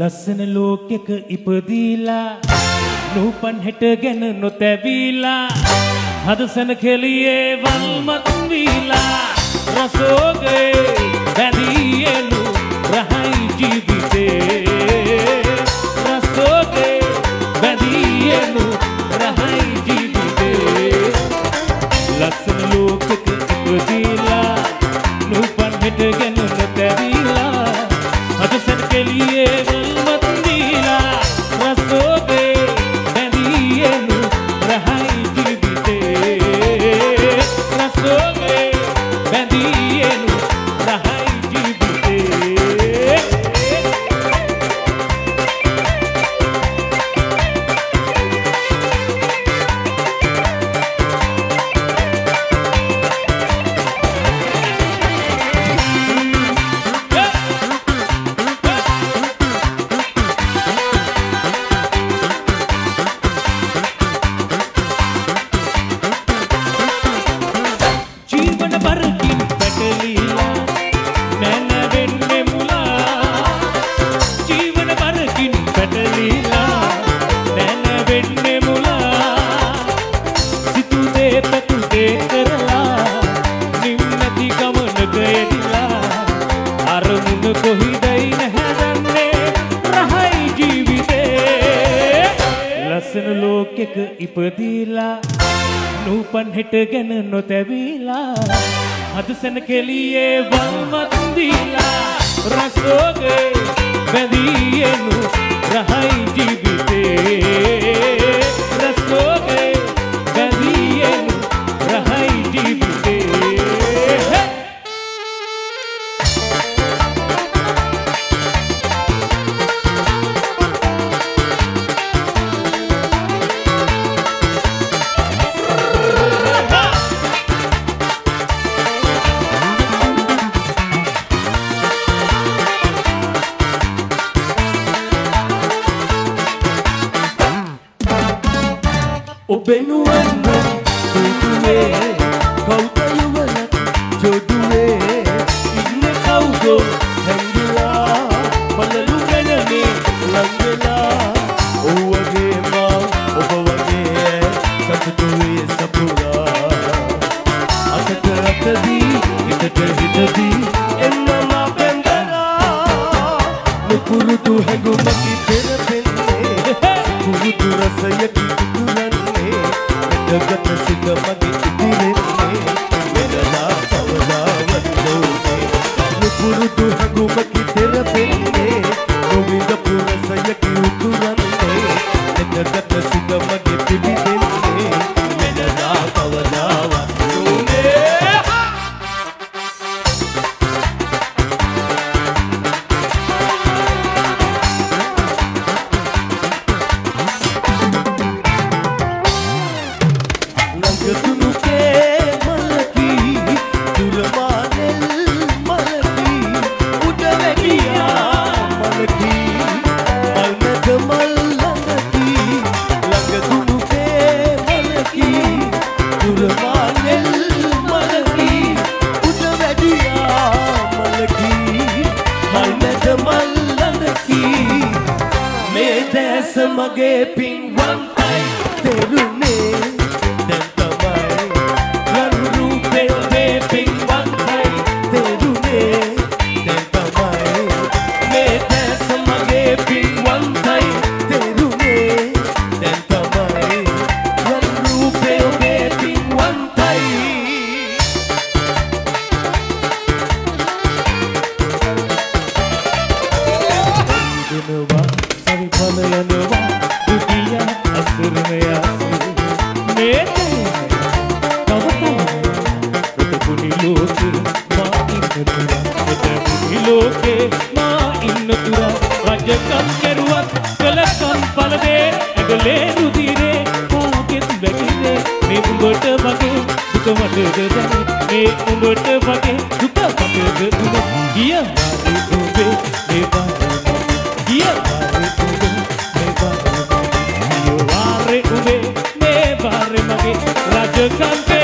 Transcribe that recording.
ලස්සන ලෝකෙක ඉපදීලා නූපන් හෙට ගැන නොතැවීලා හදසන කෙලියේ වල්මත් වීලා රසෝගේ බැඳියලු රහයි ජීවිතේ රසෝගේ බැඳියලු රහයි ජීවිතේ ලස්සන ලෝකෙක ඉපදීලා නූපන් හෙට ගැන නොතැවීලා හදසන කෙලියේ වල්මත් වීලා රසෝගේ බැඳියලු රහයි ජීවිතේ රසෝගේ බැඳියලු රහයි ජීවිතේ ලස්සන ලෝකෙක ඉපදීලා නූපන් හෙට ගැන නොතැවීලා හදසන කෙලියේ වල්මත් දීලා රසෝගේ බැඳියලු රහයි ජීවිතේ රසෝගේ බැඳියලු රහයි ජීවිතේ Obenuan jodue kautayuwanak jodue inne kaugo hendula malalu ganane langela owage ma obawage sattuwe sapura atata atadi itata hitadi enna ma pendara nupurutu hagumaki terapenne purutu rasayaki जगत सिद्ध मगे इतिरेने मेरा पवना वंदोने नुपुरुदु हगुमकी तेरपेने गोविंद पुर सयकी उतुरने जगत सिद्ध मगे पिबिदेने मेरा पवना वंदोने मगे पिंगवन आई तेरुने दंतमाई लरू पे पे पिंगवन आई तेरुने दंतमाई मैं दस मगे पिंगवन आई तेरुने दंतमाई लरू पे पे पिंगवन आई दिनवा सभी भलयनवा लोके मां इन तुरा रजकम केरुවත් කලකම් පළදේ ඇගලේ රුධිරේ කාගෙත් වැగిදේ මේ උඹට වගේ දුක මටද දැනේ මේ උඹට වගේ දුක මටද දුන ගිය වාරේ උඹේ මේ වාරේ ගිය වාරේ උඹේ මේ වාරේ ගිය වාරේ උඹේ මේ වාරේ මගේ රජකම්